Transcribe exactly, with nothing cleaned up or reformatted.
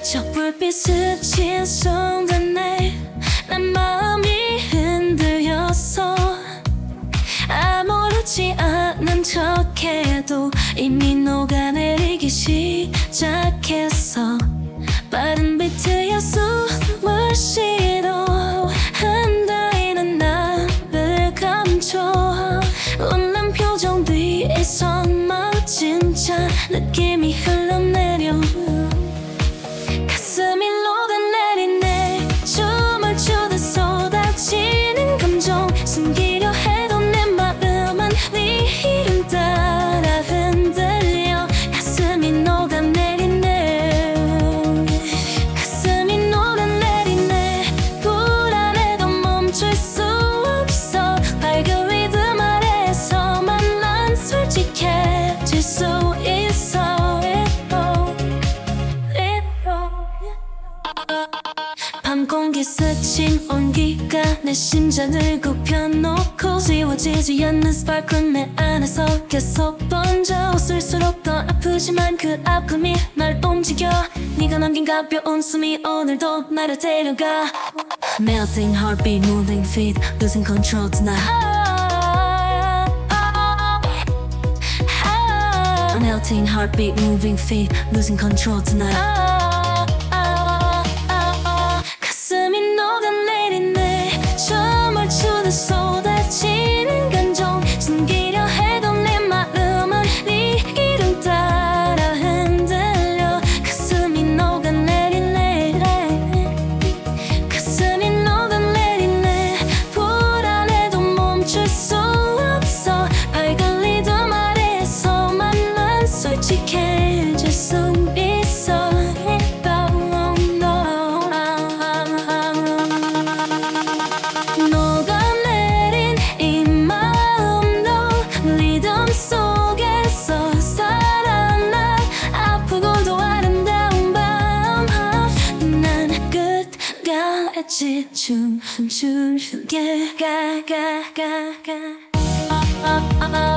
저 불빛 스친 순간에 난 마음이 흔들렸어. 아무렇지 않은 척해도 이미 녹아내리기 시작했어. 빠른 비트에 숨을 쉬도 흔들리는 나를 감춰. 웃는 표정 뒤에선 멋진 차 느낌이 흘러내려. 가슴이 녹아내리네. 춤을 추듯 쏟아지는 감정. 숨기려 해도 내 마음은 네 이름 따라 흔들려. 가슴이 녹아내리네. 가슴이 녹아내리네. 불안해도 멈출 수 없어. 밝은 리듬 아래서만 난 솔직해질 수 있어. 밤 공기 스친 온기가 내 심장을 굽혀놓고 지워지지 않는 스파클 내 안에서 계속 번져. 웃을수록 더 아프지만 그 아픔이 날 움직여. 네가 남긴 가벼운 숨이 오늘도 나를 데려가. Melting heartbeat, moving feet, losing control tonight. Melting heartbeat, moving feet, losing control tonight. 가슴이 녹아내리네. 춤을 추듯 쏟아지는 감정. 숨기려 해도 내 마음은 네 이름 따라 흔들려. 가슴이 녹아내리네. 가슴이 녹아내리네. 불안해도 멈출 수 없어. 밝은 리듬 아래서만 난 솔직해질 수 있어. 녹아내린 이 마음도 리듬 속에서 살아나. 아프고도 아름다운 밤. 난 끝까지 춤추게 가 가 가 가.